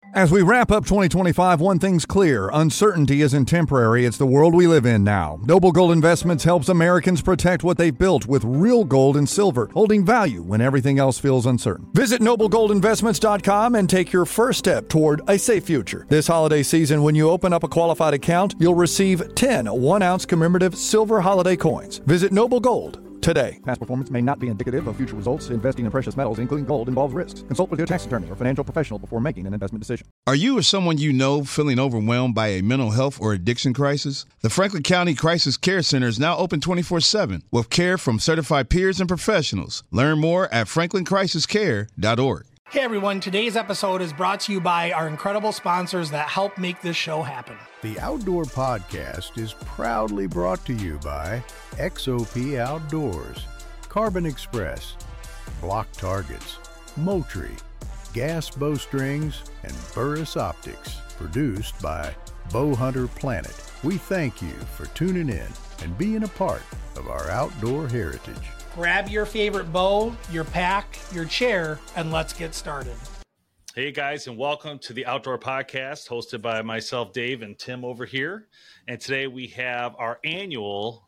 As we wrap up 2025, one thing's clear. Uncertainty isn't temporary. It's the world we live in now. Noble Gold Investments helps Americans protect what they've built with real gold and silver, holding value when everything else feels uncertain. Visit noblegoldinvestments.com and take your first step toward a safe future. This holiday season, when you open up a qualified account, you'll receive 10 1-ounce commemorative silver holiday coins. Visit Noble Gold today. Past performance may not be indicative of future results. Investing in precious metals, including gold, involves risks. Consult with your tax attorney or financial professional before making an investment decision. Are you or someone you know feeling overwhelmed by a mental health or addiction crisis? The Franklin County Crisis Care Center is now open 24/7 with care from certified peers and professionals. Learn more at franklincrisiscare.org. Hey everyone, today's episode is brought to you by our incredible sponsors that help make this show happen. The Outdoor Podcast is proudly brought to you by XOP Outdoors, Carbon Express, Block Targets, Moultrie, Gas Bowstrings, and Burris Optics. Produced by Bowhunter Planet. We thank you for tuning in and being a part of our outdoor heritage. Grab your favorite bow, your pack, your chair, and let's get started. Hey guys, and welcome to the Outdoor Podcast, hosted by myself, Dave, and Tim over here. And today we have our annual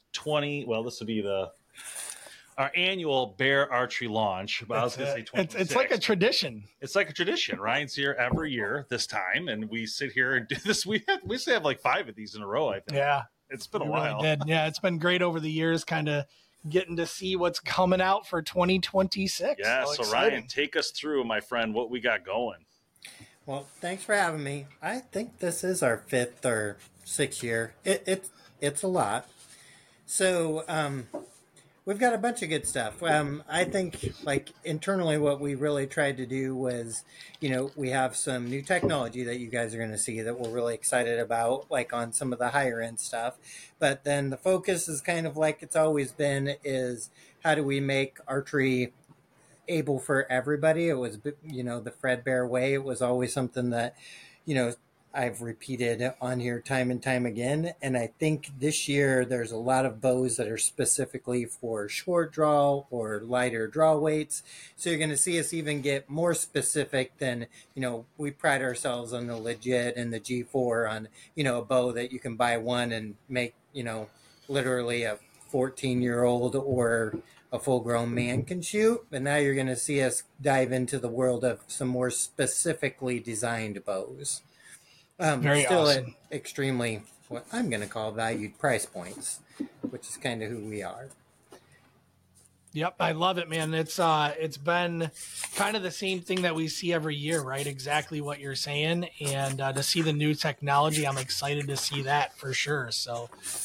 our annual bear archery launch. But I was going to say 26. It's like a tradition. It's like a tradition. Ryan's here every year this time, and we sit here and do this. We still have like 5 of these in a row, I think. Yeah. It's been a while. Really did. Yeah, it's been great over the years, kind of getting to see what's coming out for 2026. Yeah, so Ryan, take us through, my friend, what we got going. Well, thanks for having me. I think this is our 5th or 6th year. It's a lot. So we've got a bunch of good stuff. I think, like, internally what we really tried to do was, we have some new technology that you guys are going to see that we're really excited about, like on some of the higher end stuff. But then the focus is kind of like it's always been, is how do we make archery able for everybody? It was, the Fred Bear way. It was always something that, I've repeated on here time and time again. And I think this year there's a lot of bows that are specifically for short draw or lighter draw weights. So you're going to see us even get more specific than, we pride ourselves on the legit and the G4 on, a bow that you can buy one and make, literally a 14-year-old or a full-grown man can shoot. But now you're going to see us dive into the world of some more specifically designed bows. Very still awesome. At extremely, what I'm going to call valued price points, which is kind of who we are. Yep, I love it, man. It's been kind of the same thing that we see every year, right? Exactly what you're saying, and to see the new technology, I'm excited to see that for sure. So,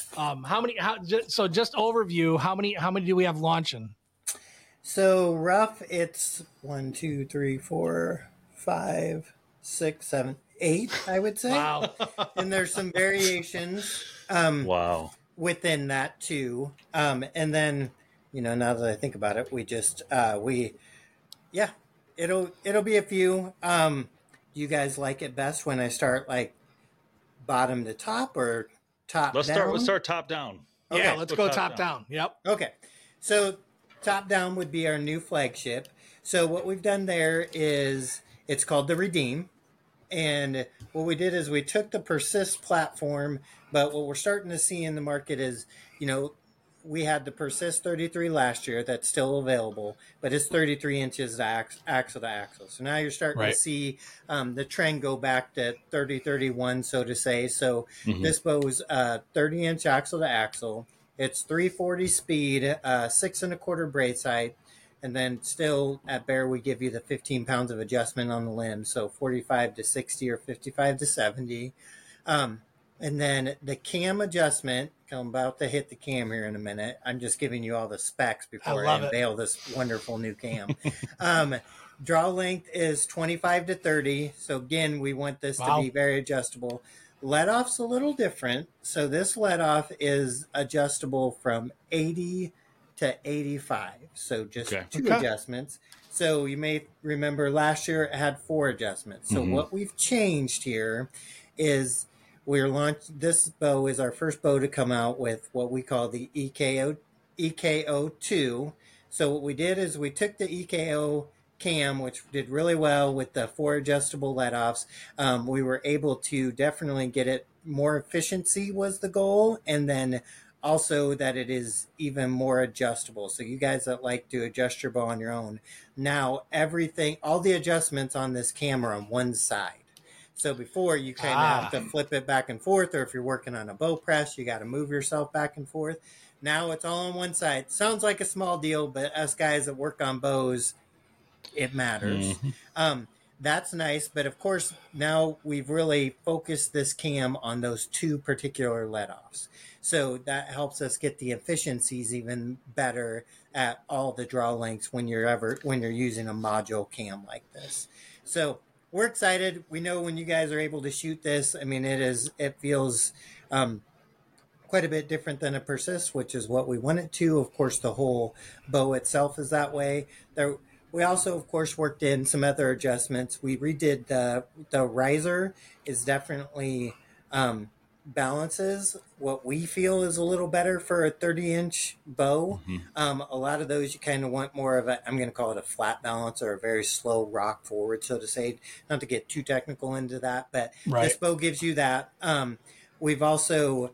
just overview, how many do we have launching? So rough, it's 1, 2, 3, 4, 5, 6, 7, 8, I would say. Wow. And there's some variations Wow. within that too. And then, now that I think about it, we just it'll be a few. You guys like it best when I start like bottom to top or top down? Let's start top down. Okay. Yeah, let's go top down. Yep. Okay. So top down would be our new flagship. So what we've done there is it's called the Redeem. And what we did is we took the Persist platform, but what we're starting to see in the market is, we had the Persist 33 last year that's still available, but it's 33 inches axle to axle. So now you're starting to see the trend go back to 30-31, so to say. So this bow's 30-inch axle to axle. It's 340 speed, 6 1/4 brace height. And then still at Bear, we give you the 15 pounds of adjustment on the limb. So 45 to 60 or 55 to 70. And then the cam adjustment, I'm about to hit the cam here in a minute. I'm just giving you all the specs before I unveil this wonderful new cam. Draw length is 25 to 30. So again, we want this to be very adjustable. Let off's a little different. So this let off is adjustable from 80 to 85. So just two adjustments. So you may remember last year it had 4 adjustments. So what we've changed here is we're launched. This bow is our first bow to come out with what we call the EKO 2. So what we did is we took the EKO cam, which did really well with the 4 adjustable let-offs. We were able to definitely get it more efficiency was the goal, and then also that it is even more adjustable. So you guys that like to adjust your bow on your own, now everything, all the adjustments on this camera on one side. So before you kind of have to flip it back and forth, or if you're working on a bow press, you got to move yourself back and forth. Now it's all on one side. Sounds like a small deal, but us guys that work on bows, it matters. That's nice. But of course, now we've really focused this cam on those 2 particular let-offs. So that helps us get the efficiencies even better at all the draw lengths when you're using a module cam like this. So we're excited. We know when you guys are able to shoot this, I mean, it feels quite a bit different than a Persist, which is what we want it to. Of course, the whole bow itself is that way. We also, of course, worked in some other adjustments. We redid the riser is definitely balances what we feel is a little better for a 30-inch bow. A lot of those you kind of want more of I'm going to call it a flat balance or a very slow rock forward, so to say. Not to get too technical into that, but this bow gives you that. We've also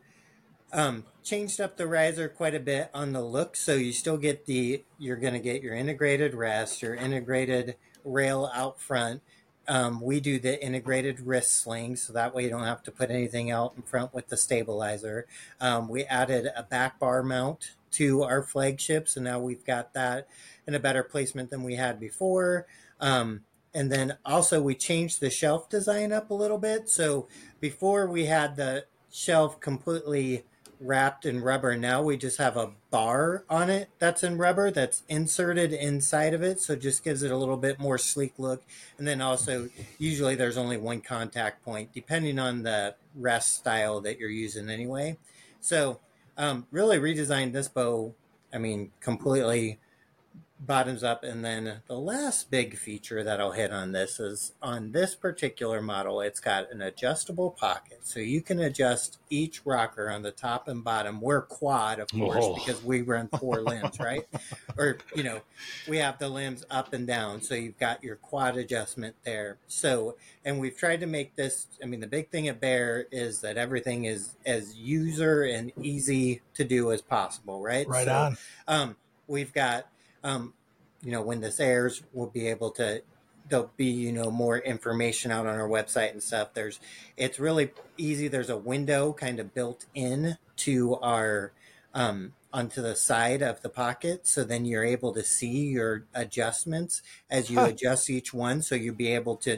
changed up the riser quite a bit on the look, so you still get you're going to get your integrated rest, your integrated rail out front. We do the integrated wrist sling, so that way you don't have to put anything out in front with the stabilizer. We added a back bar mount to our flagship, so now we've got that in a better placement than we had before. And then also we changed the shelf design up a little bit. So before we had the shelf completely wrapped in rubber. Now we just have a bar on it that's in rubber that's inserted inside of it, so it just gives it a little bit more sleek look. And then also usually there's only one contact point depending on the rest style that you're using anyway. So really redesigned this bow, I mean, completely bottoms up. And then the last big feature that I'll hit on this is on this particular model, it's got an adjustable pocket. So you can adjust each rocker on the top and bottom. We're quad, of course, because we run 4 limbs, right? Or, we have the limbs up and down. So you've got your quad adjustment there. So, and we've tried to make this, I mean, the big thing at Bear is that everything is as user and easy to do as possible, right? Right so, on. We've got, when this airs, we'll be able to, there'll be, more information out on our website and stuff. It's really easy. There's a window kind of built in to our, onto the side of the pocket. So then you're able to see your adjustments as you adjust each one. So you'll be able to,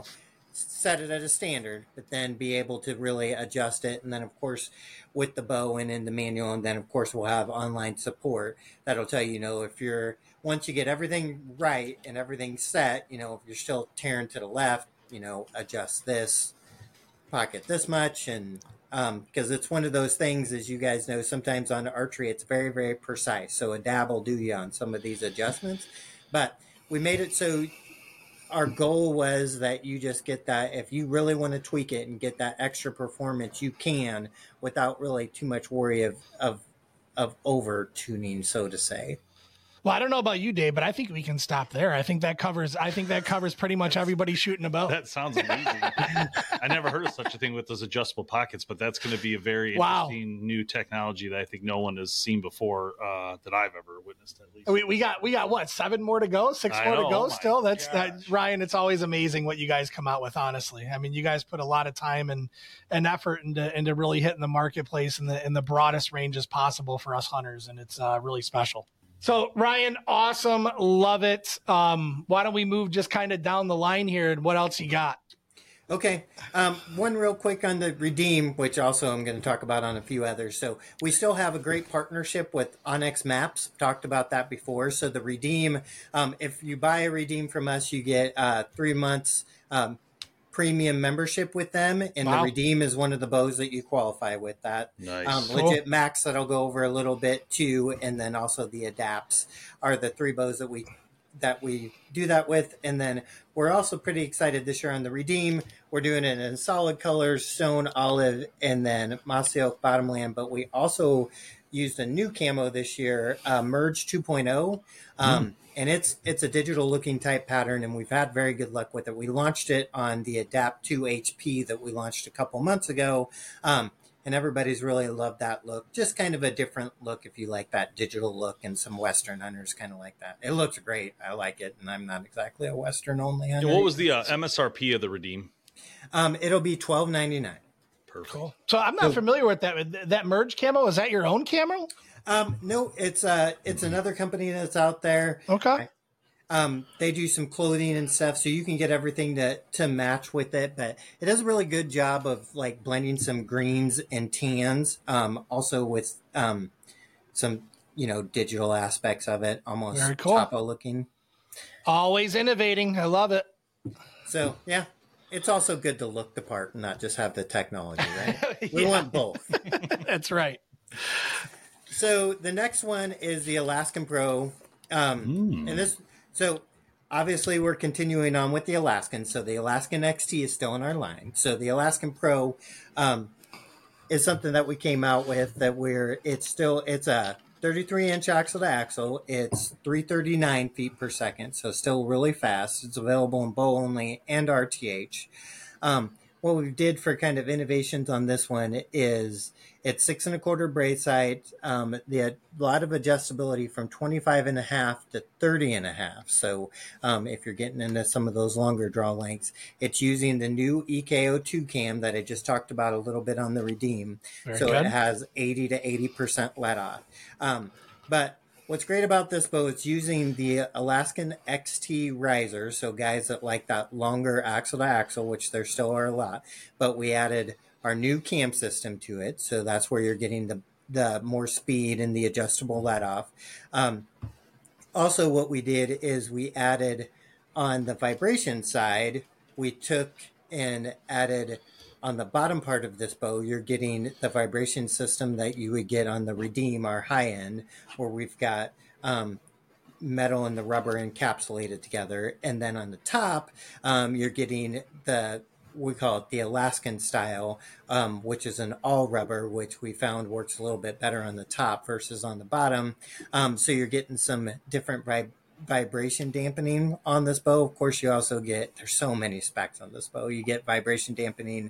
set it at a standard, but then be able to really adjust it. And then, of course, with the bow and in the manual, and then, of course, we'll have online support that'll tell you, if once you get everything right and everything set, if you're still tearing to the left, adjust this pocket this much. And because it's one of those things, as you guys know, sometimes on archery, it's very, very precise. So a dab will do you on some of these adjustments. But we made it so our goal was that you just get that. If you really want to tweak it and get that extra performance, you can without really too much worry of over tuning, so to say. Well, I don't know about you, Dave, but I think we can stop there. I think that covers pretty much everybody shooting a bow. That sounds amazing. I never heard of such a thing with those adjustable pockets, but that's going to be a very interesting new technology that I think no one has seen before that I've ever witnessed, at least. We got what, 7 more to go, 6 more to go still. That's Ryan, it's always amazing what you guys come out with, honestly. I mean, you guys put a lot of time and effort into really hitting the marketplace in the broadest ranges possible for us hunters, and it's really special. So Ryan, awesome. Love it. Why don't we move just kind of down the line here, and what else you got? Okay. One real quick on the Redeem, which also I'm going to talk about on a few others. So we still have a great partnership with Onyx Maps. Talked about that before. So the Redeem, if you buy a Redeem from us, you get 3 months premium membership with them, and the Redeem is one of the bows that you qualify with that. Nice. Legit Max that I'll go over a little bit too, and then also the Adapts are the 3 bows that we do that with. And then we're also pretty excited this year on the Redeem. We're doing it in solid colors, stone, olive, and then mossy oak bottomland, but we also used a new camo this year, Merge 2.0. and it's a digital looking type pattern, and we've had very good luck with it. We launched it on the Adapt 2 HP that we launched a couple months ago. And everybody's really loved that look. Just kind of a different look if you like that digital look, and some Western hunters kind of like that. It looks great. I like it, and I'm not exactly a Western only hunter. What was the MSRP of the Redeem? It'll be $12.99. Perfect. Cool. So I'm not familiar with that. That merge camo, is that your own camo? No, it's another company that's out there. Okay. They do some clothing and stuff, so you can get everything to match with it. But it does a really good job of like blending some greens and tans, also with some digital aspects of it, almost very cool. Topo looking. Always innovating. I love it. So yeah, it's also good to look the part and not just have the technology, right? We want both. That's right. So the next one is the Alaskan Pro, and this. So obviously we're continuing on with the Alaskan. So the Alaskan XT is still in our line. So the Alaskan Pro is something that we came out with that it's a 33-inch axle to axle. It's 339 feet per second. So still really fast. It's available in bow only and RTH. What we did for kind of innovations on this one is it's 6 1/4 brace height. A lot of adjustability from 25.5 to 30.5. So if you're getting into some of those longer draw lengths, it's using the new EKO2 cam that I just talked about a little bit on the Redeem. Very so good. It has 80 to 80% let off. But what's great about this bow, it's using the Alaskan XT riser. So guys that like that longer axle to axle, which there still are a lot, but we added our new cam system to it. So that's where you're getting the more speed and the adjustable let off. Also what we did is we added on the vibration side, we took and added on the bottom part of this bow, you're getting the vibration system that you would get on the Redeem, our high end, where we've got metal and the rubber encapsulated together. And then on the top, you're getting we call it the Alaskan style, which is an all rubber, which we found works a little bit better on the top versus on the bottom. So you're getting some different vibration dampening on this bow. Of course, you also there's so many specs on this bow. You get vibration dampening.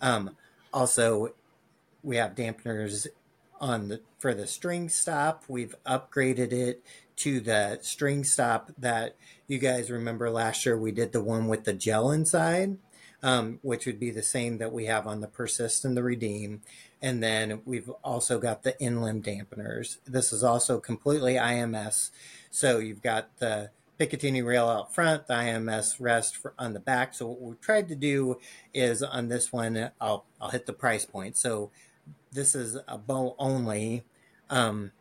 Also, we have dampeners for the string stop. We've upgraded it to the string stop that you guys remember last year. We did the one with the gel inside, which would be the same that we have on the Persist and the Redeem. And then we've also got the in-limb dampeners. This is also completely IMS. So you've got the Picatinny rail out front, the IMS rest on the back. So what we tried to do is on this one, I'll hit the price point. So this is a bow only at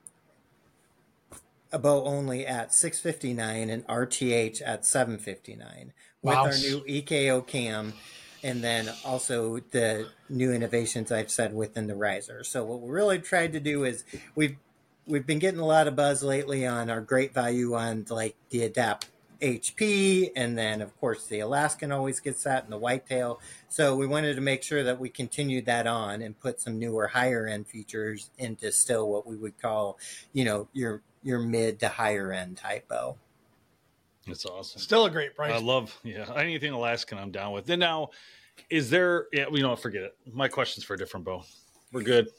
$659 and RTH at $759 with our new EKO cam, and then also the new innovations I've said within the riser. So what we really tried to do is we've been getting a lot of buzz lately on our great value on like the Adapt HP, and then of course the Alaskan always gets that, and the whitetail. So we wanted to make sure that we continued that on and put some newer higher end features into still what we would call, your mid to higher end type bow. It's awesome. Still a great price. I love, anything Alaskan I'm down with. Then now, is there, forget it. My question's for a different bow. We're good.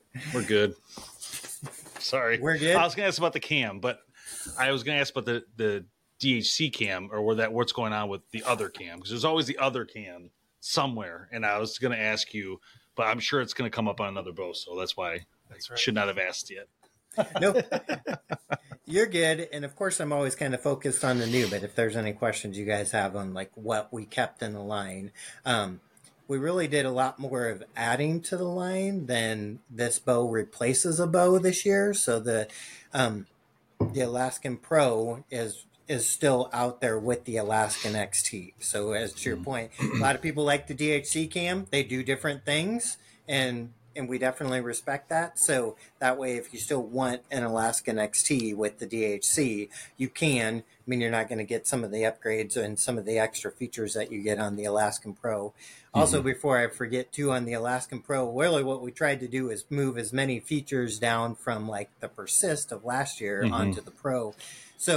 Sorry. We're good. I was going to ask about the cam, but I was going to ask about the DHC cam, or what's going on with the other cam, because there's always the other cam somewhere. And I was going to ask you, but I'm sure it's going to come up on another bow. So that's why I should not have asked yet. Nope. You're good. And of course, I'm always kind of focused on the new, but if there's any questions you guys have on like what we kept in the line, we really did a lot more of adding to the line than this bow replaces a bow this year. So the Alaskan Pro is still out there with the Alaskan XT. So as to your point, a lot of people like the DHC cam. They do different things, and we definitely respect that. So that way, if you still want an Alaskan XT with the DHC, you can. I mean, you're not going to get some of the upgrades and some of the extra features that you get on the Alaskan Pro. Also, before I forget too, on the Alaskan Pro, really what we tried to do is move as many features down from like the Persist of last year onto the Pro. So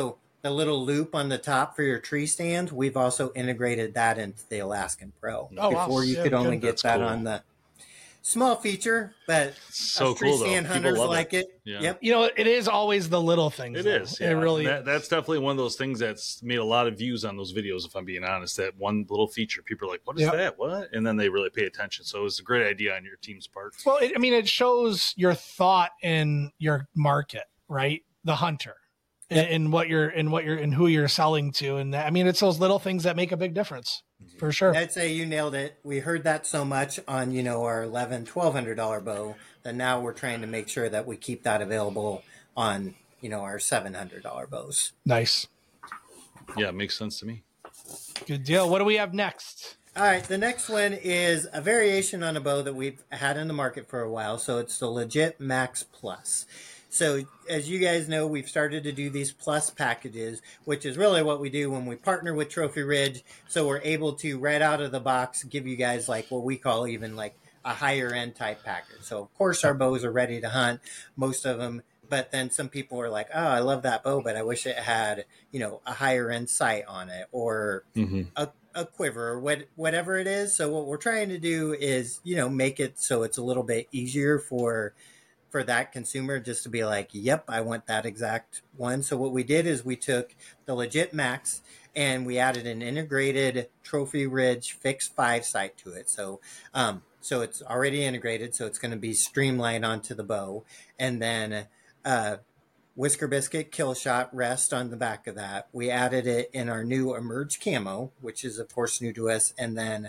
the little loop on the top for your tree stand, we've also integrated that into the Alaskan Pro. Oh, wow. Before you Yeah, could only good. get That's that cool. on the small feature, but So us tree cool, though. stand People hunters love like it. Yeah. Yep. You know, it is always the little things. It though. is. Yeah. It really That's definitely one of those things that's made a lot of views on those videos, if I'm being honest. That one little feature, people are like, what is that? What? And then they really pay attention. So it was a great idea on your team's part. Well, it shows your thought in your market, right? The hunter, and what you're and who you're selling to, and that, it's those little things that make a big difference, for sure. I'd say you nailed it. We heard that so much on our $1,100, $1,200 bow that now we're trying to make sure that we keep that available on our $700 bows. Nice. Yeah, it makes sense to me. Good deal. What do we have next? All right, the next one is a variation on a bow that we've had in the market for a while. So it's the Legit Max Plus. So as you guys know, we've started to do these plus packages, which is really what we do when we partner with Trophy Ridge. So we're able to, right out of the box, give you guys like what we call even like a higher end type package. So of course our bows are ready to hunt, most of them. But then some people are like, oh, I love that bow, but I wish it had, a higher end sight on it, or a quiver, or whatever it is. So what we're trying to do is, make it so it's a little bit easier for that consumer just to be like, yep, I want that exact one. So what we did is we took the Legit Max and we added an integrated Trophy Ridge fixed 5 sight to it. So it's already integrated, so it's going to be streamlined onto the bow. And then Whisker Biscuit Kill Shot rest on the back of that. We added it in our new Emerge Camo, which is of course new to us. And then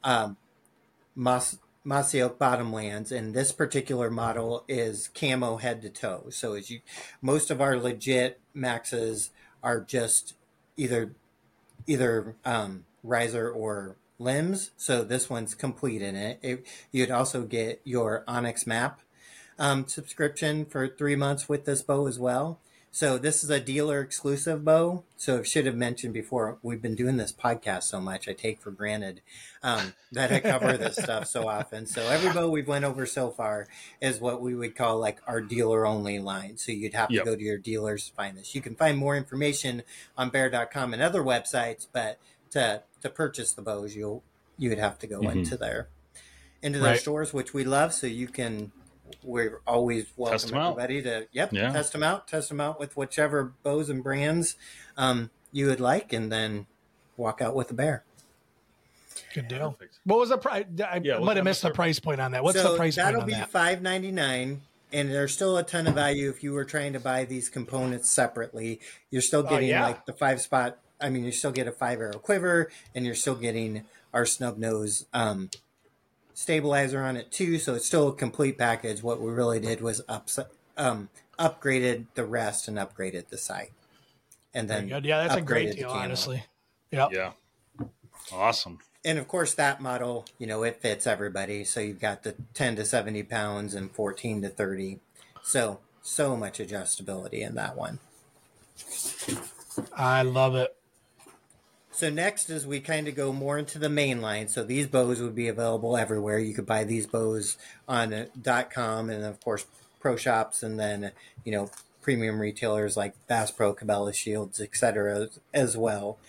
Mossy Oak Bottomlands, and this particular model is camo head to toe. So most of our Legit Maxes are just either riser or limbs. So this one's complete in it. You'd also get your Onyx Map subscription for 3 months with this bow as well. So this is a dealer exclusive bow. So I should have mentioned before, we've been doing this podcast so much, I take for granted that I cover this stuff so often. So every bow we've went over so far is what we would call like our dealer only line. So you'd have to go to your dealers to find this. You can find more information on bear.com and other websites, but to purchase the bows, you would have to go into their stores, which we love. So we're always welcome everybody to test them out with whichever bows and brands you would like, and then walk out with a bear. Good deal. Perfect. What was the price? I might have missed the price point on that. What's the price point on that? That'll be $5.99, and there's still a ton of value if you were trying to buy these components separately. You're still getting like the 5-spot. You still get a 5-arrow quiver, and you're still getting our snub nose stabilizer on it too. So it's still a complete package. What we really did was upgraded the rest and upgraded the sight. And then that's a great deal, honestly. Yep. Yeah. Awesome. And of course that model, it fits everybody. So you've got the 10 to 70 pounds and 14 to 30. So much adjustability in that one. I love it. So next is we kind of go more into the main line. So these bows would be available everywhere. You could buy these bows on .com, and of course pro shops, and then premium retailers like Bass Pro, Cabela Shields, etc. as well.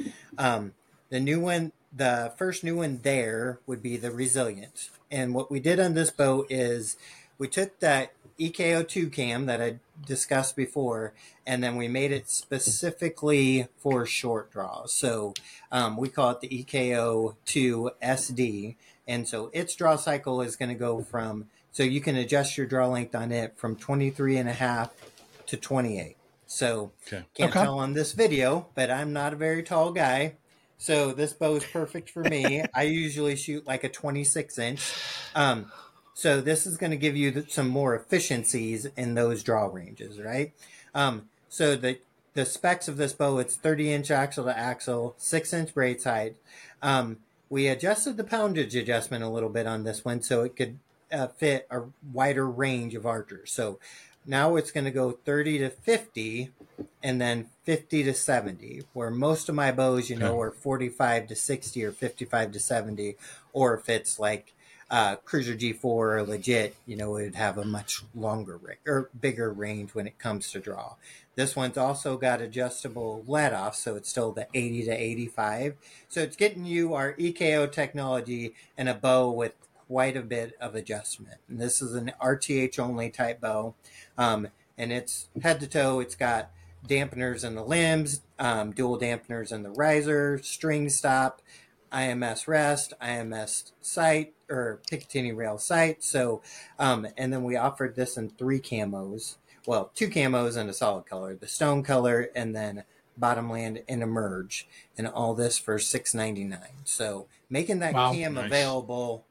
The first new one there would be the Resilient. And what we did on this bow is we took that EKO2 cam that I discussed before, and then we made it specifically for short draws. So we call it the EKO2 SD. And so its draw cycle is going to go so you can adjust your draw length on it from 23.5 to 28. So can't tell on this video, but I'm not a very tall guy. So this bow is perfect for me. I usually shoot like a 26-inch. So this is going to give you some more efficiencies in those draw ranges, right? So the specs of this bow, it's 30-inch axle to axle, 6-inch braid height. We adjusted the poundage adjustment a little bit on this one so it could fit a wider range of archers. So now it's going to go 30 to 50 and then 50 to 70, where most of my bows, are 45 to 60 or 55 to 70, or if it's like Cruiser G4 or Legit, would have a much longer or bigger range when it comes to draw. This one's also got adjustable let off, so it's still the 80 to 85. So it's getting you our EKO technology and a bow with quite a bit of adjustment. And this is an RTH only type bow. And it's head to toe. It's got dampeners in the limbs, dual dampeners in the riser, string stop, IMS rest, IMS sight, or Picatinny rail sight. So, and then we offered this in 3 camos. Well, 2 camos and a solid color, the stone color, and then bottomland and emerge, and all this for $6.99. So making that cam nice. Available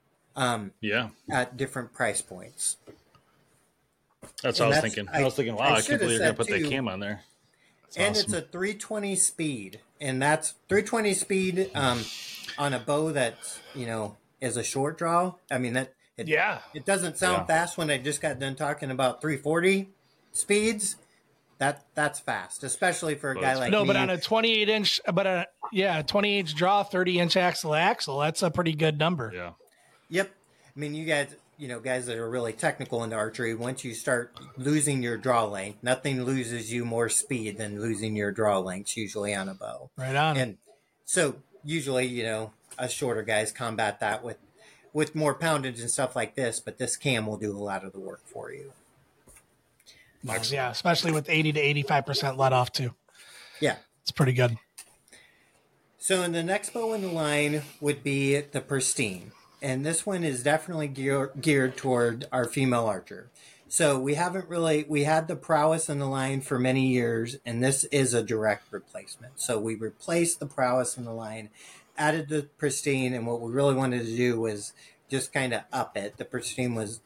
at different price points. That's what I was thinking. I was thinking, wow, I can't believe you're going to put that cam on there. And awesome. It's a 320 speed, and that's 320 speed on a bow that, is a short draw. I mean, it doesn't sound fast when I just got done talking about 340 speeds. That's fast, especially for a guy like me. No, but on a 28-inch, 28-inch draw, 30-inch axle, that's a pretty good number. Yeah. Yep. I mean, you guys, guys that are really technical into archery, once you start losing your draw length, nothing loses you more speed than losing your draw length, usually on a bow. Right on. And so usually, us shorter guys combat that with more poundage and stuff like this, but this cam will do a lot of the work for you. Yeah, especially with 80 to 85% let off too. Yeah. It's pretty good. So in the next bow in the line would be the Pristine. And this one is definitely geared toward our female archer. So we had the Prowess in the line for many years, and this is a direct replacement. So we replaced the Prowess in the line, added the Pristine, and what we really wanted to do was just kind of up it. The Pristine was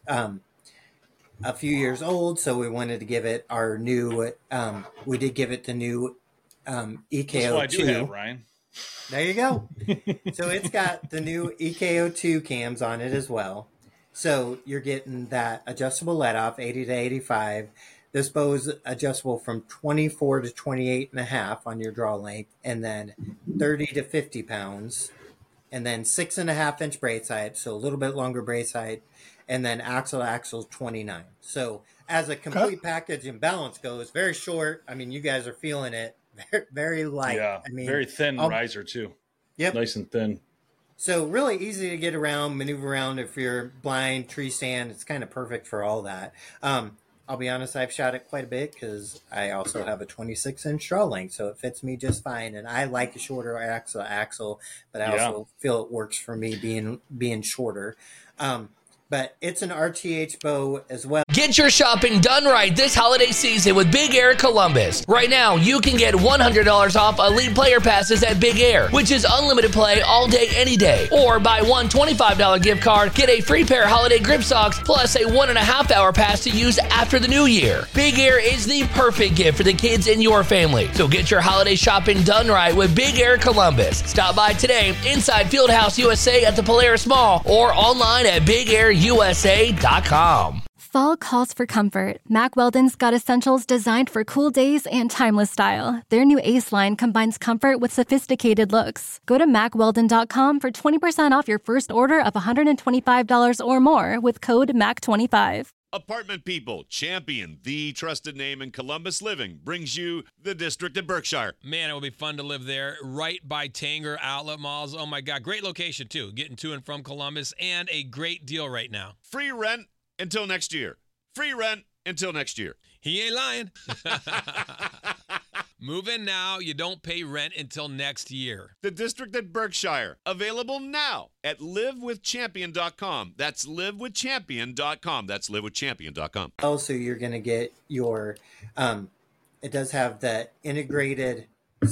a few years old, so we wanted to give it our new, we did give it the new EKO2. That's what I do have, Ryan. There you go. So it's got the new EKO2 cams on it as well. So you're getting that adjustable let off, 80 to 85. This bow is adjustable from 24 to 28 and a half on your draw length, and then 30 to 50 pounds, and then 6.5-inch brace height, so a little bit longer brace height, and then axle to axle 29. So as a complete package and balance goes, very short. I mean, you guys are feeling it. Very, very light. Yeah, I mean, very thin riser too. Yep. Nice and thin. So really easy to get around, maneuver around if you're blind, tree stand. It's kind of perfect for all that. I'll be honest, I've shot it quite a bit because I also have a 26-inch draw length, so it fits me just fine. And I like a shorter axle, but I also feel it works for me being shorter. But it's an RTH bow as well. Get your shopping done right this holiday season with Big Air Columbus. Right now, you can get $100 off Elite Player Passes at Big Air, which is unlimited play all day, any day. Or buy one $25 gift card, get a free pair of holiday grip socks, plus a 1.5-hour pass to use after the new year. Big Air is the perfect gift for the kids in your family. So get your holiday shopping done right with Big Air Columbus. Stop by today inside Fieldhouse USA at the Polaris Mall or online at BigAirUSA.com. Fall calls for comfort. Mack Weldon's got essentials designed for cool days and timeless style. Their new Ace line combines comfort with sophisticated looks. Go to MackWeldon.com for 20% off your first order of $125 or more with code MAC25. Apartment People, Champion, the trusted name in Columbus living, brings you the District at Berkshire. Man, it will be fun to live there, right by Tanger Outlet Malls. Oh my God, great location too, getting to and from Columbus, and a great deal right now. Free rent until next year. Free rent until next year. He ain't lying. Move in now. You don't pay rent until next year. The District at Berkshire. Available now at livewithchampion.com. That's livewithchampion.com. That's livewithchampion.com. Also, you're going to get your, it does have the integrated,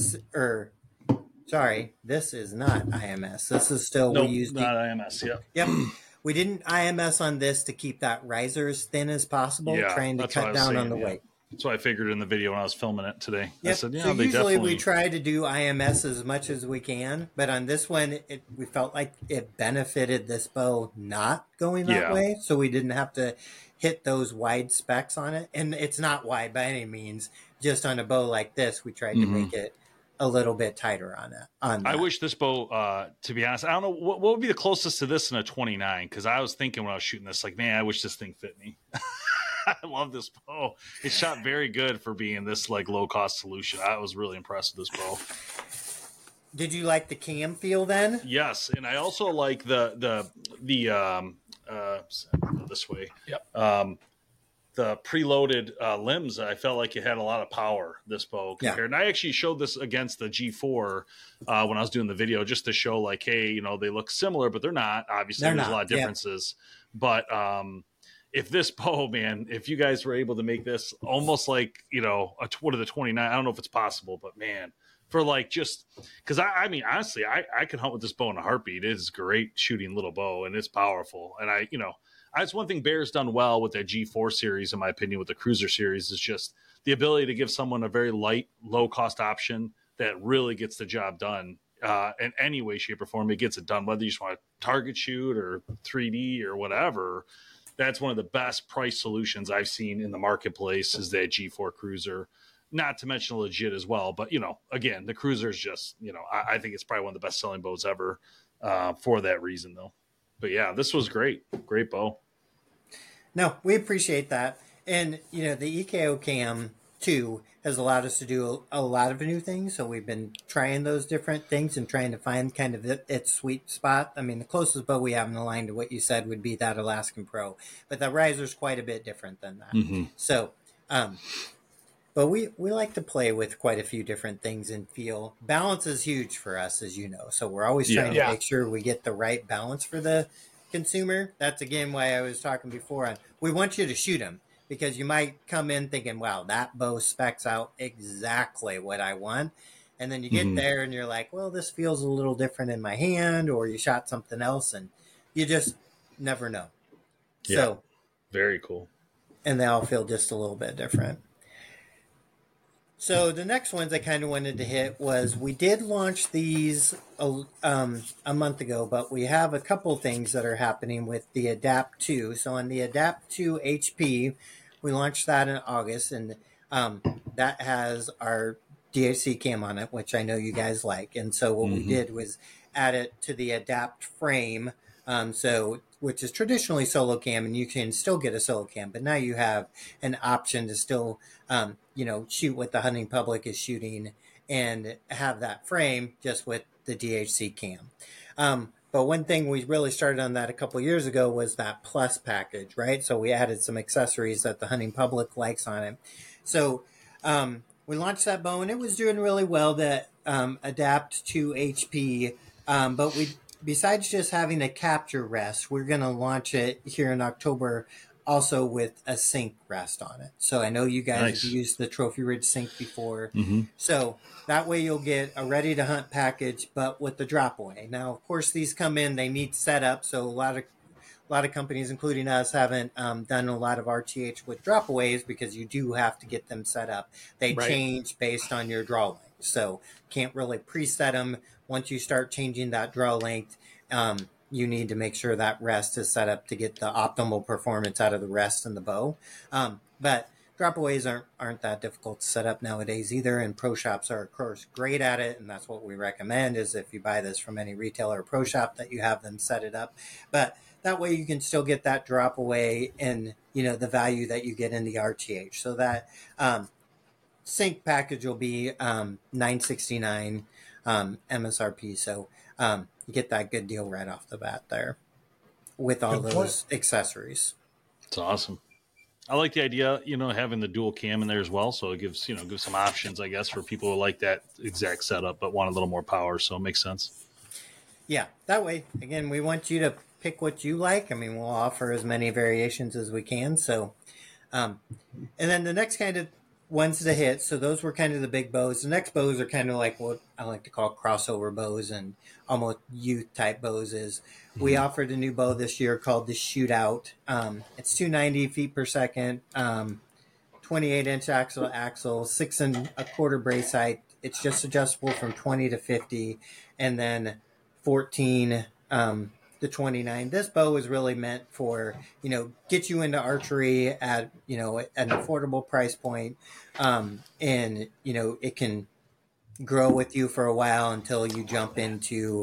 sorry, this is not IMS. This is still, we used not IMS, Yep. We didn't IMS on this to keep that riser as thin as possible, trying to cut down on the weight. That's what I figured in the video when I was filming it today. Yep. I said, so usually we try to do IMS as much as we can, but on this one, we felt like it benefited this bow not going that way, so we didn't have to hit those wide specs on it. And it's not wide by any means. Just on a bow like this, we tried to make it a little bit tighter on that. I wish this bow, to be honest, I don't know what would be the closest to this in a 29. Cause I was thinking when I was shooting this, like, man, I wish this thing fit me. I love this bow. It shot very good for being this like low cost solution. I was really impressed with this bow. Did you like the cam feel then? Yes. And I also like the this way. Yep. The preloaded limbs, I felt like it had a lot of power, this bow compared. Yeah. And I actually showed this against the G4 when I was doing the video, just to show like, hey, you know, they look similar, but they're not. Obviously, there's a lot of differences. Yeah. But if this bow, man, if you guys were able to make this almost like, you know, what are the 29? I don't know if it's possible, but man, for like just because I mean, honestly, I can hunt with this bow in a heartbeat. It is great shooting little bow and it's powerful. And that's one thing Bear's done well with that G4 series, in my opinion, with the Cruiser series, is just the ability to give someone a very light, low-cost option that really gets the job done in any way, shape, or form. It gets it done, whether you just want to target shoot or 3D or whatever. That's one of the best price solutions I've seen in the marketplace is that G4 Cruiser, not to mention legit as well. But, again, the Cruiser is just, I think it's probably one of the best-selling bows ever for that reason, though. But yeah, this was great. Great bow. No, we appreciate that. And, the EKO Cam 2 has allowed us to do a lot of new things. So we've been trying those different things and trying to find kind of its sweet spot. I mean, the closest bow we have in the line to what you said would be that Alaskan Pro. But the riser's quite a bit different than that. Mm-hmm. So, but we like to play with quite a few different things and feel. Balance is huge for us, as you know. So we're always trying to make sure we get the right balance for the consumer. That's, again, why I was talking before on we want you to shoot them, because you might come in thinking, wow, that bow specs out exactly what I want. And then you get there and you're like, well, this feels a little different in my hand, or you shot something else, and you just never know. Yeah. So very cool. And they all feel just a little bit different. So the next ones I kind of wanted to hit was we did launch these a month ago, but we have a couple things that are happening with the Adapt 2. So on the Adapt 2 HP, we launched that in August, and that has our DHC cam on it, which I know you guys like. And so what we did was add it to the Adapt frame, which is traditionally solo cam, and you can still get a solo cam, but now you have an option to still, shoot what the hunting public is shooting and have that frame just with the DHC cam. But one thing we really started on that a couple of years ago was that Plus package, right? So we added some accessories that the hunting public likes on it. So we launched that bow, and it was doing really well, that Adapt 2 HP. But besides just having a capture rest, we're going to launch it here in October also with a sync rest on it. So I know you guys have used the Trophy Ridge sync before. Mm-hmm. So that way you'll get a ready to hunt package, but with the drop away. Now, of course, these come in, they need setup. So a lot of companies, including us, haven't done a lot of RTH with drop aways because you do have to get them set up. They change based on your draw length. So can't really preset them. Once you start changing that draw length, you need to make sure that rest is set up to get the optimal performance out of the rest and the bow. But drop-aways aren't that difficult to set up nowadays either, and pro shops are, of course, great at it, and that's what we recommend is if you buy this from any retailer or pro shop that you have them set it up. But that way you can still get that drop-away and, the value that you get in the RTH. So that sync package will be $969 MSRP. So you get that good deal right off the bat there with all those accessories. It's awesome. I like the idea, having the dual cam in there as well. So it gives some options, I guess, for people who like that exact setup but want a little more power. So it makes sense. Yeah, that way, again, we want you to pick what you like. I mean, we'll offer as many variations as we can. So, and then the next kind of ones to hit. So those were kind of the big bows. The next bows are kind of like what I like to call crossover bows and almost youth type bows. We offered a new bow this year called the Shootout. It's 290 feet per second, 28-inch axle, 6 1/4 brace height. It's just adjustable from 20 to 50, and then 14 to 29. This bow is really meant for, get you into archery at, an affordable price point. And, it can, grow with you for a while until you jump into,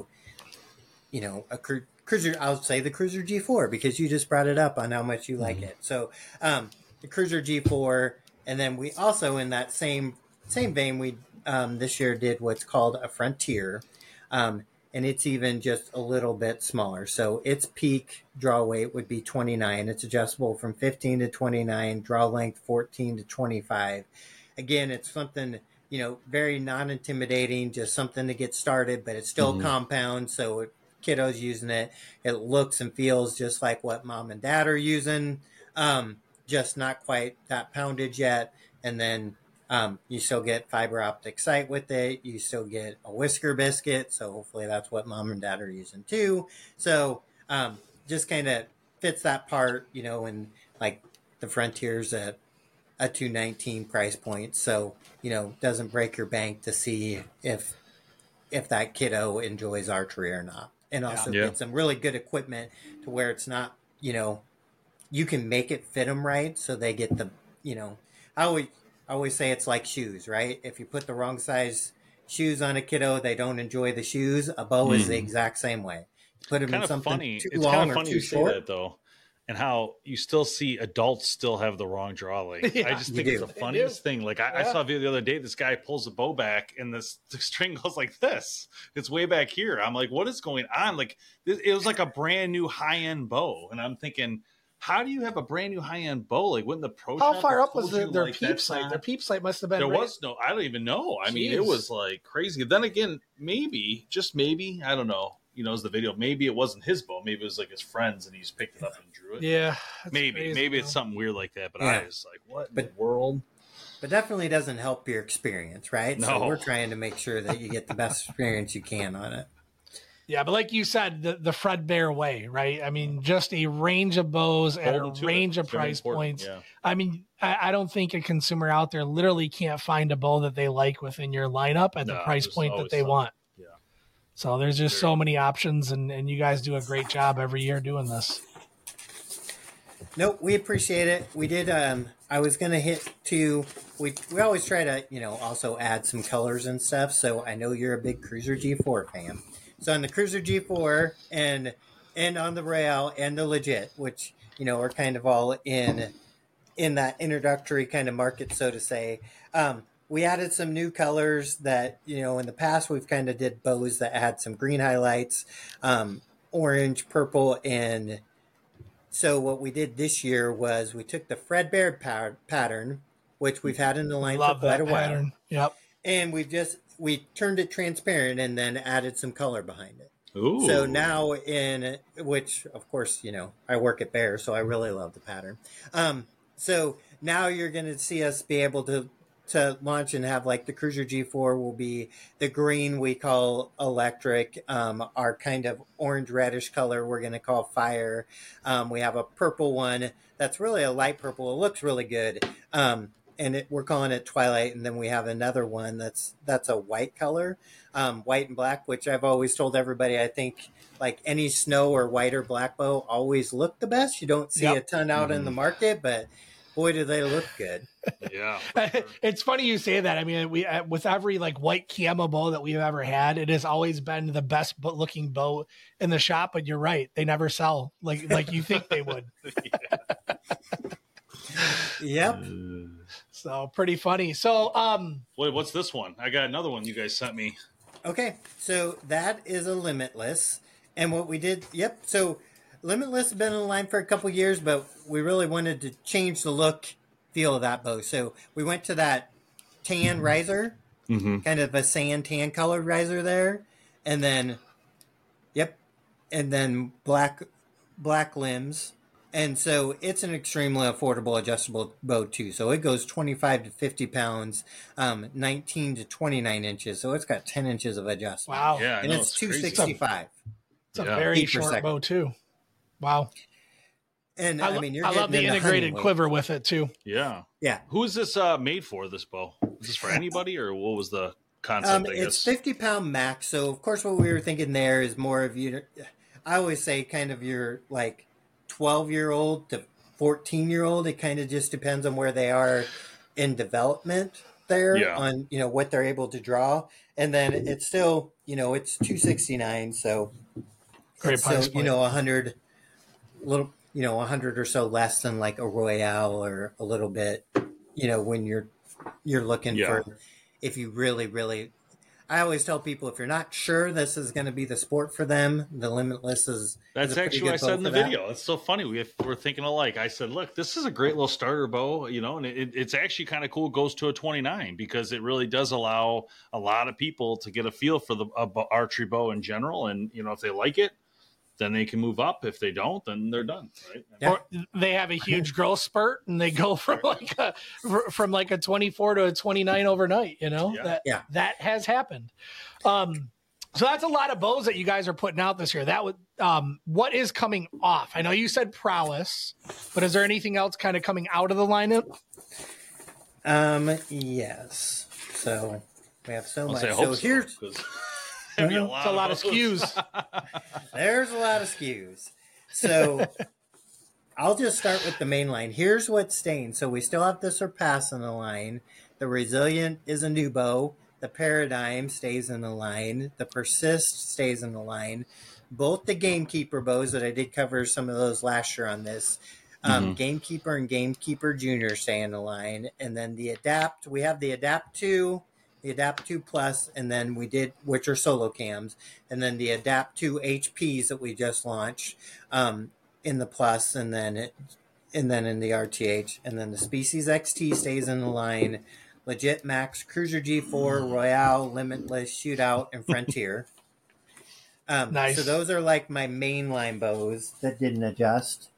a Cruiser. I'll say the Cruiser G4 because you just brought it up on how much you like it. So the Cruiser G4, and then we also in that same vein we this year did what's called a Frontier, and it's even just a little bit smaller. So its peak draw weight would be 29. It's adjustable from 15 to 29. Draw length 14 to 25. Again, it's something very non-intimidating, just something to get started, but it's still compound. So kiddos using it, it looks and feels just like what mom and dad are using, just not quite that poundage yet. And then you still get fiber optic sight with it. You still get a whisker biscuit. So hopefully that's what mom and dad are using too. So just kind of fits that part, and like the Frontier's at a $219 price point. So, doesn't break your bank to see if that kiddo enjoys archery or not. And also get some really good equipment to where it's not, you can make it fit them right. So they get the, I always say it's like shoes, right? If you put the wrong size shoes on a kiddo, they don't enjoy the shoes. A bow is the exact same way. Put them in something too long or too short. That, though. And how you still see adults still have the wrong draw length. I just think it's the funniest thing. Like I saw a video the other day, this guy pulls the bow back and the string goes like this. It's way back here. I'm like, what is going on? Like it was like a brand new high-end bow. And I'm thinking, how do you have a brand new high-end bow? Like when the pro how shop far up was their like, peep sight? Their peep sight must have been. There was no, I don't even know. I mean, it was like crazy. Then again, maybe, just maybe, I don't know. Is the video. Maybe it wasn't his bow. Maybe it was like his friend's and he just picked it up and drew it. Yeah. Maybe it's something weird like that. But I was like, what in the world? But definitely doesn't help your experience, right? No. So we're trying to make sure that you get the best experience you can on it. Yeah, but like you said, the Fredbear way, right? I mean, just a range of bows at a range of price points. Yeah. I mean, I don't think a consumer out there literally can't find a bow that they like within your lineup at the price point that they want. So there's just so many options, and you guys do a great job every year doing this. Nope, we appreciate it. We did. I was gonna hit to. We always try to also add some colors and stuff. So I know you're a big Cruiser G4 fan. So on the Cruiser G4 and on the Royale and the Legit, which are kind of all in that introductory kind of market, so to say. We added some new colors that, in the past we've kind of did bows that had some green highlights, orange, purple, and so what we did this year was we took the Fredbear pattern, which we've had in the line for quite a while. Yep. And we turned it transparent and then added some color behind it. Ooh. So now which of course, I work at Bear, so I really love the pattern. So now you're going to see us be able to launch and have like the Cruiser G4 will be the green we call electric, our kind of orange reddish color we're going to call fire. We have a purple one that's really a light purple. It looks really good. And we're calling it Twilight. And then we have another one that's a white color, white and black, which I've always told everybody, I think like any snow or white or black bow always look the best. You don't see a ton out in the market, but boy, do they look good. Yeah. It's funny you say that. I mean, we with every like white camo bow that we've ever had, it has always been the best looking bow in the shop. But you're right, they never sell like you think they would. Yep. So pretty funny. So wait, what's this one? I got another one you guys sent me. Okay, so that is a Limitless, and what we did. Yep. So Limitless has been in the line for a couple years, but we really wanted to change the look, feel of that bow. So we went to that tan riser, kind of a sand tan colored riser there, and then, and then black limbs. And so it's an extremely affordable adjustable bow too. So it goes 25 to 50 pounds, 19 to 29 inches. So it's got 10 inches of adjustment. Wow. Yeah, and it's 265. It's a very short bow too. Wow. And I mean, I love the integrated quiver with it too. Yeah. Yeah. Who is this made for, this bow? Is this for anybody, or what was the concept? It's 50-pound max. So of course what we were thinking there is more of I always say kind of your like 12-year-old to 14-year-old. It kind of just depends on where they are in development. there on, what they're able to draw. And then it's still, it's $269. So Great it's price still, point. 100 little, 100 or so less than like a Royale, or a little bit, when you're looking for, if you really, I always tell people, if you're not sure this is going to be the sport for them, the Limitless is. That's actually what I said in the video. It's so funny. We're thinking alike. I said, look, this is a great little starter bow, and it's actually kind of cool. It goes to a 29 because it really does allow a lot of people to get a feel for the archery bow in general. And, if they like it, then they can move up. If they don't, then they're done. Right? Yeah. Or they have a huge growth spurt and they go from like a 24 to a 29 overnight, that has happened. So that's a lot of bows that you guys are putting out this year. That would, what is coming off? I know you said Prowess, but is there anything else kind of coming out of the lineup? Yes. So we have so much. So here's, it's a lot of SKUs. There's a lot of SKUs. So I'll just start with the main line. Here's what's staying. So we still have the Surpass in the line. The Resilient is a new bow. The Paradigm stays in the line. The Persist stays in the line. Both the Gamekeeper bows that I did cover some of those last year on this. Gamekeeper and Gamekeeper Junior stay in the line. And then the Adapt, we have the Adapt 2, the Adapt 2 Plus, and then which are solo cams, and then the Adapt 2 HPs that we just launched in the Plus, and then in the RTH, and then the Species XT stays in the line. Legit Max, Cruiser G4, Royale, Limitless, Shootout, and Frontier. Nice. So those are like my mainline bows that didn't adjust.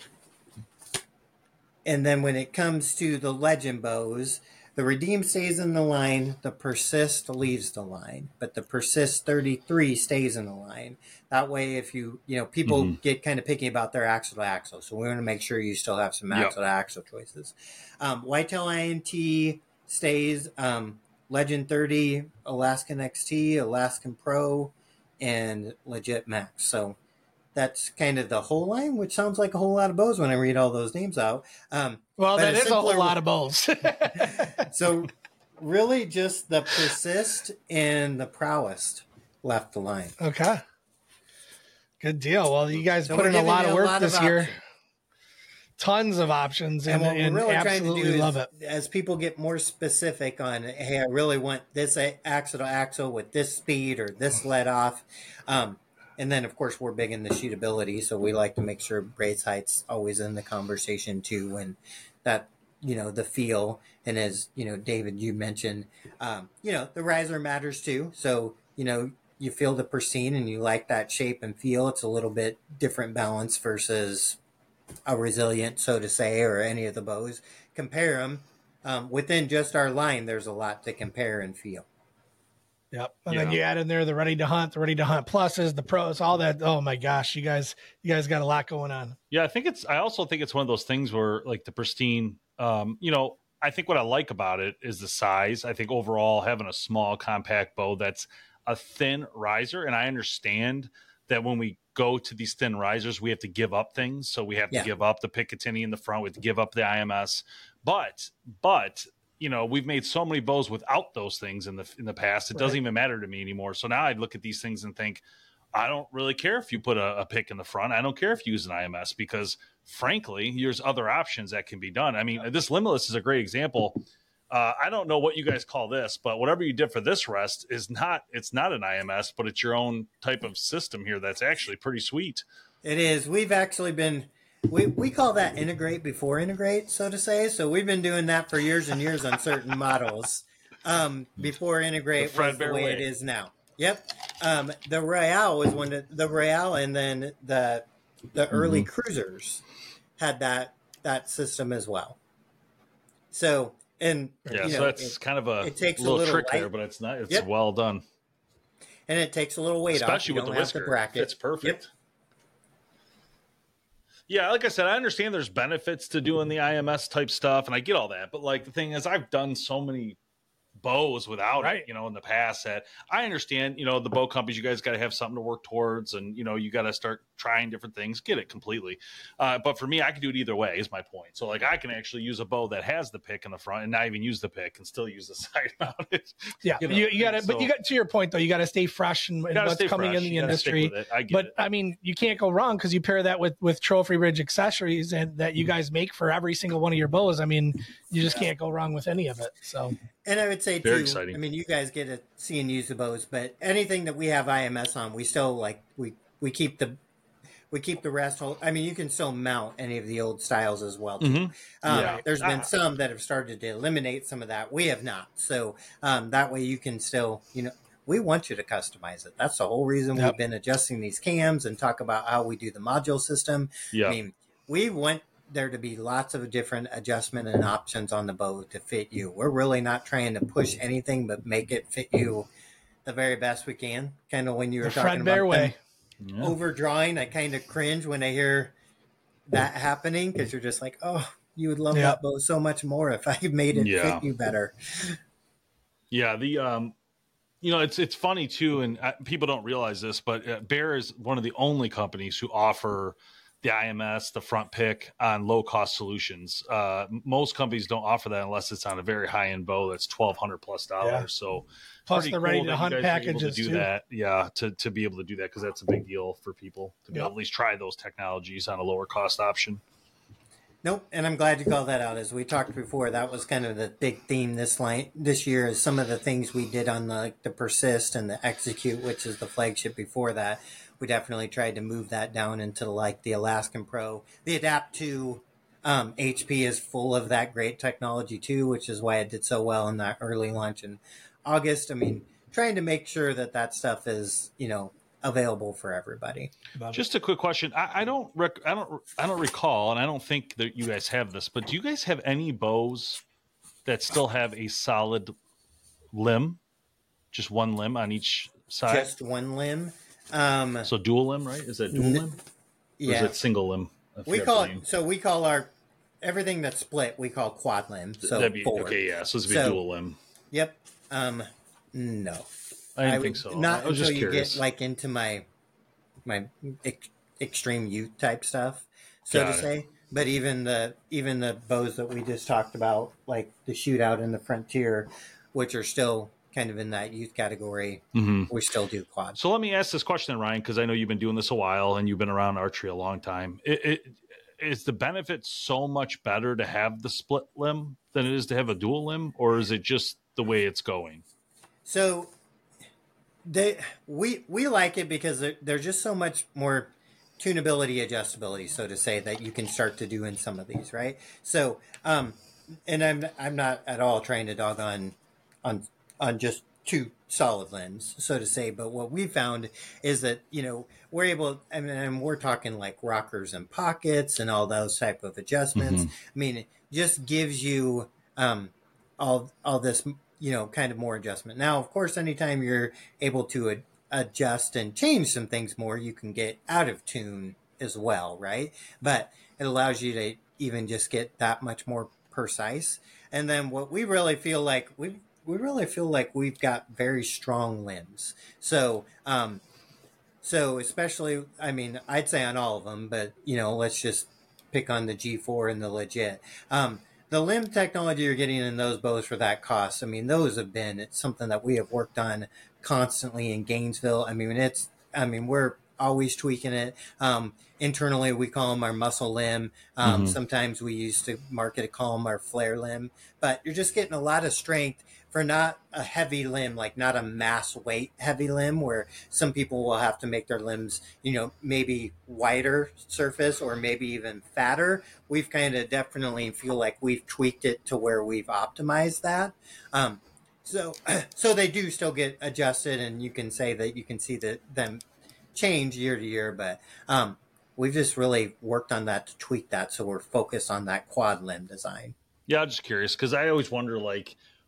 And then when it comes to the Legend bows, the Redeem stays in the line, the Persist leaves the line, but the Persist 33 stays in the line. That way, if people get kind of picky about their axle to axle, so we want to make sure you still have some axle to axle choices. Whitetail INT stays, Legend 30, Alaskan XT, Alaskan Pro, and Legit Max. So that's kind of the whole line, which sounds like a whole lot of bows when I read all those names out. Well, that is a whole lot of bows. So really just the Persist and the Prowess left the line. Okay. Good deal. Well, you guys put in a lot of work this year. Tons of options, and what we're really absolutely trying to do love is, it. as people get more specific on, hey, I really want this axle to axle with this speed or this let off. And then, of course, we're big in the shootability, so we like to make sure brace height's always in the conversation too, and that, the feel. And as, David, you mentioned, the riser matters too. So, you feel the pristine and you like that shape and feel. It's a little bit different balance versus a Resilient, so to say, or any of the bows. Compare them. Within just our line, there's a lot to compare and feel. Yep. And then you add in there the Ready to Hunt Pluses, the Pros, all that. Oh my gosh, you guys got a lot going on. Yeah, I also think it's one of those things where, like, the pristine, I think what I like about it is the size. I think overall having a small compact bow that's a thin riser, and I understand that when we go to these thin risers, we have to give up things. So we have to give up the Picatinny in the front, we have to give up the IMS. But we've made so many bows without those things in the past. It doesn't even matter to me anymore. So now I look at these things and think, I don't really care if you put a pick in the front. I don't care if you use an IMS, because frankly, there's other options that can be done. I mean, this Limitless is a great example. I don't know what you guys call this, but whatever you did for this rest it's not an IMS, but it's your own type of system here. That's actually pretty sweet. It is. We've actually been, we call that integrate before integrate, so to say. So we've been doing that for years and years on certain models. Before integrate was the way it is now. Yep. The Royale was the Royale, and then the early cruisers had that system as well. So, and so that's kind of a little trick there, but it's not. It's well done, and it takes a little weight off. Especially with the whisker. It's perfect. Yep. Yeah, like I said, I understand there's benefits to doing the IMS type stuff, and I get all that. But like the thing is, I've done so many bows without Right. it, in the past. That I understand, the bow companies, you guys got to have something to work towards, and you got to start trying different things. Get it completely, but for me, I can do it either way. Is my point. So like I can actually use a bow that has the pick in the front and not even use the pick and still use the side mounted. Yeah, you got to. But you got to your point though. You got to stay fresh and what's coming in the industry. But I mean, you can't go wrong because you pair that with Trophy Ridge accessories and that you guys make for every single one of your bows. I mean, you just can't go wrong with any of it. So. And I would say Very too, exciting. I mean, you guys get to see and use the bows, but anything that we have IMS on, we still we keep the rest whole. I mean, you can still mount any of the old styles as well. Too. There's been some that have started to eliminate some of that. We have not. So that way you can still, we want you to customize it. That's the whole reason we've been adjusting these cams and talk about how we do the module system. Yeah. I mean, we want there to be lots of different adjustment and options on the bow to fit you. We're really not trying to push anything, but make it fit you the very best we can. Kind of when you were talking Fred about way. overdrawing, I kind of cringe when I hear that happening because you're just like, oh, you would love that bow so much more if I made it fit you better. Yeah, the it's funny too, and people don't realize this, but Bear is one of the only companies who offer the IMS, the front pick on low cost solutions. Most companies don't offer that unless it's on a very high end bow that's $1,200+ dollars. So plus the ready to hunt packages to do that. Yeah, to be able to do that because that's a big deal for people to be able to at least try those technologies on a lower cost option. Nope, and I'm glad you called that out. As we talked before, that was kind of the big theme this year. Is some of the things we did on the Persist and the Execute, which is the flagship before that. We definitely tried to move that down into like the Alaskan Pro. The Adapt 2 HP is full of that great technology too, which is why it did so well in that early launch in August. I mean, trying to make sure that stuff is available for everybody. Just a quick question. I don't recall, and I don't think that you guys have this, but do you guys have any bows that still have a solid limb, just one limb on each side? Just one limb. So dual limb, right? Is that dual limb? Yeah. Or is it single limb? We call our everything that's split, we call quad limb. So that'd be, four. okay, yeah. So this would be dual limb. Yep. No. I didn't think so. Not I was just until you curious. get like into my extreme youth type stuff, so to say. But even the bows that we just talked about, like the Shootout and the Frontier, which are still kind of in that youth category, we still do quad. So let me ask this question, Ryan, because I know you've been doing this a while and you've been around archery a long time. Is the benefit so much better to have the split limb than it is to have a dual limb, or is it just the way it's going? So we like it because there's just so much more tunability, adjustability, so to say, that you can start to do in some of these, right? So, and I'm not at all trying to dog on just two solid limbs, so to say, but what we found is that we're able, and we're talking like rockers and pockets and all those type of adjustments. I mean, it just gives you all this kind of more adjustment. Now, of course, anytime you're able to adjust and change some things more, you can get out of tune as well, right? But it allows you to even just get that much more precise. And then what we really feel like we really feel like we've got very strong limbs. So especially, I mean, I'd say on all of them, but let's just pick on the G4 and the Legit. The limb technology you're getting in those bows for that cost, I mean, those have been, it's something that we have worked on constantly in Gainesville. I mean, we're always tweaking it. Internally, we call them our muscle limb. Sometimes we used to call them our flare limb, but you're just getting a lot of strength for not a heavy limb, like not a mass weight heavy limb where some people will have to make their limbs, maybe wider surface or maybe even fatter. We've kind of definitely feel like we've tweaked it to where we've optimized that. So they do still get adjusted, and you can say that you can see them change year to year, but we've just really worked on that to tweak that. So we're focused on that quad limb design. Yeah, I'm just curious because I always wonder, like,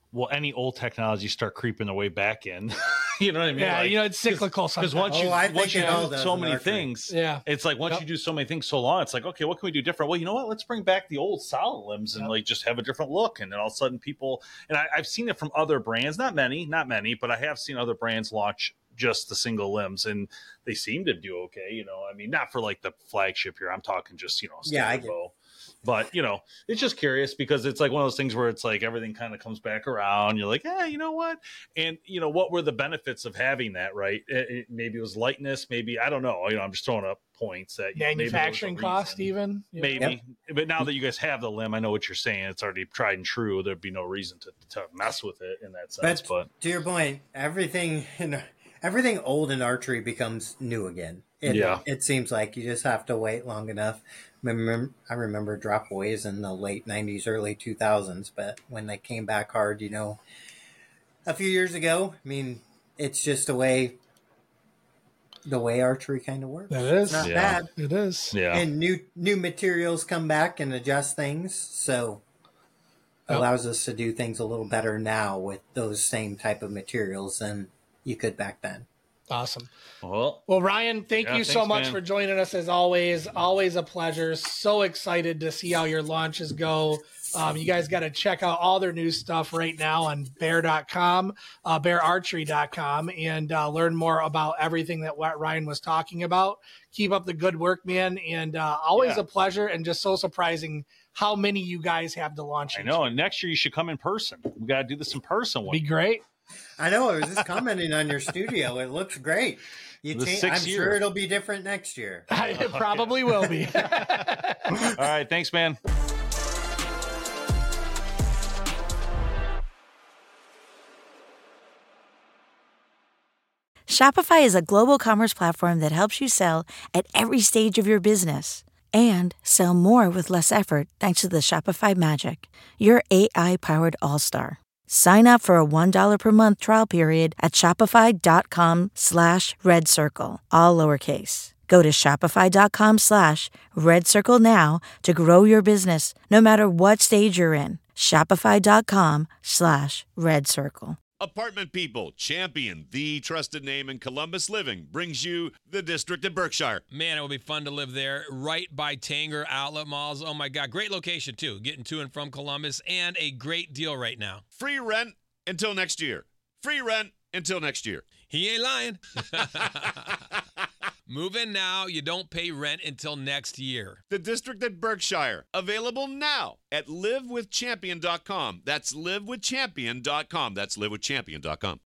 will any old technology start creeping their way back in? You know what I mean? Yeah, it's cyclical because sometimes. once you do so many things, it's like once Yep. you do so many things so long, it's like, okay, what can we do different? Well, you know what? Let's bring back the old solid limbs and like just have a different look. And then all of a sudden people, and I've seen it from other brands, not many, but I have seen other brands launch just the single limbs and they seem to do okay. I mean, not for like the flagship here. I'm talking just, standard bow. But, it's just curious because it's like one of those things where it's like everything kind of comes back around. You're like, you know what? And, what were the benefits of having that, right? Maybe it was lightness. Maybe, I don't know. I'm just throwing up points that manufacturing cost even. Maybe. Yep. But now that you guys have the limb, I know what you're saying. It's already tried and true. There'd be no reason to mess with it in that sense. But to your point, everything old in archery becomes new again. It seems like you just have to wait long enough. I remember drop-aways in the late 90s, early 2000s, but when they came back hard, a few years ago, I mean, it's just the way archery kind of works. It is. It's not bad. It is. Yeah. And new materials come back and adjust things, so allows us to do things a little better now with those same type of materials than you could back then. Awesome. Well, Ryan, thank you so much for joining us as always. Always a pleasure. So excited to see how your launches go. You guys got to check out all their new stuff right now on bear.com, beararchery.com, and learn more about everything that Ryan was talking about. Keep up the good work, man. And always a pleasure and just so surprising how many you guys have to launch. I know. And next year you should come in person. We got to do this in person. Be great. I know. I was just commenting on your studio. It looks great. I'm sure it'll be different next year. It probably will be. All right. Thanks, man. Shopify is a global commerce platform that helps you sell at every stage of your business and sell more with less effort thanks to the Shopify Magic, your AI-powered all-star. Sign up for a $1 per month trial period at shopify.com/redcircle, all lowercase. Go to shopify.com/redcircle now to grow your business, no matter what stage you're in. Shopify.com/redcircle. Apartment People, Champion, the trusted name in Columbus living, brings you the District at Berkshire. Man, it will be fun to live there, right by Tanger Outlet Malls. Oh my God, great location too, getting to and from Columbus, and a great deal right now. Free rent until next year. Free rent until next year. He ain't lying. Move in now. You don't pay rent until next year. The District at Berkshire. Available now at livewithchampion.com. That's livewithchampion.com. That's livewithchampion.com.